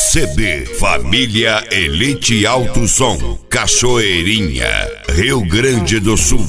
CD Família Elite Alto Som, Cachoeirinha, Rio Grande do Sul.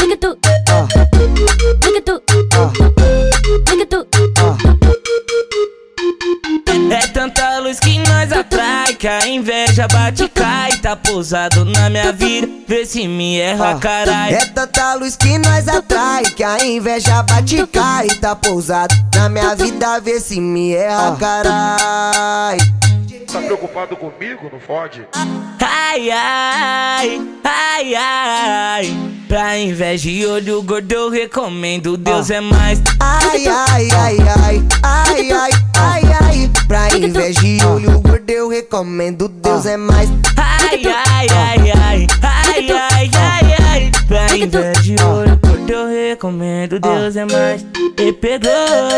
É tanta luz que nós atrai, que a inveja bate e cai. Tá pousado na minha vida, vê se me erra, carai. É tanta luz que nós atrai, que a inveja bate e cai. Tá pousado na minha vida, vê se me erra, carai. Tá preocupado comigo? Não fode? Ai, ai, ai, ai. Pra inveja e olho gordo eu recomendo, Deus é mais. Ai, ai, ai, ai, ai, ai, ai, ai. Pra inveja e olho gordo eu recomendo, Deus é mais. Ai, ai, ai, ai, ai, ai, ai, ai. Pra inveja e olho gordo eu recomendo, Deus é mais. E pegou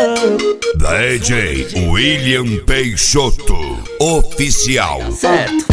DJ William Peixoto Oficial. certo.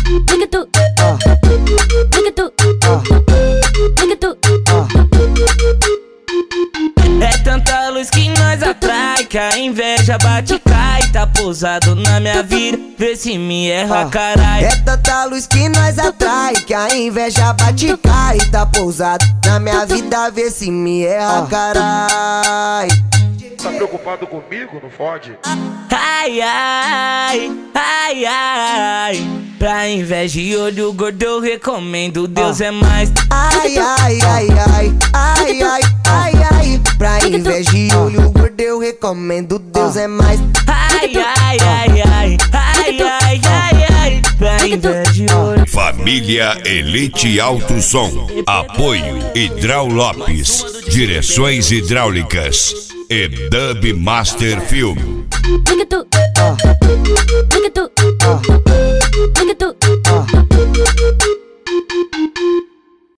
É tanta luz que nós atrai, que a inveja bate e cai. Tá pousado na minha vida, vê se me erra, carai. É tanta luz que nós atrai, que a inveja bate e cai. Tá pousado na minha vida, vê se me erra, carai. Tá preocupado comigo? Não fode? Ai, ai, ai, ai. Pra inveja e olho gordo eu recomendo, Deus é mais. Ai, ai, ai, ai, ai, ai, ai, ai. Pra inveja e olho gordo eu recomendo, Deus é mais. Ai, ai, ai, ai, ai, ai, ai, ai. Pra inveja e olho. Família Elite Alto Som. Apoio Hidral Lopes, Direções Hidráulicas e Dub Master Film.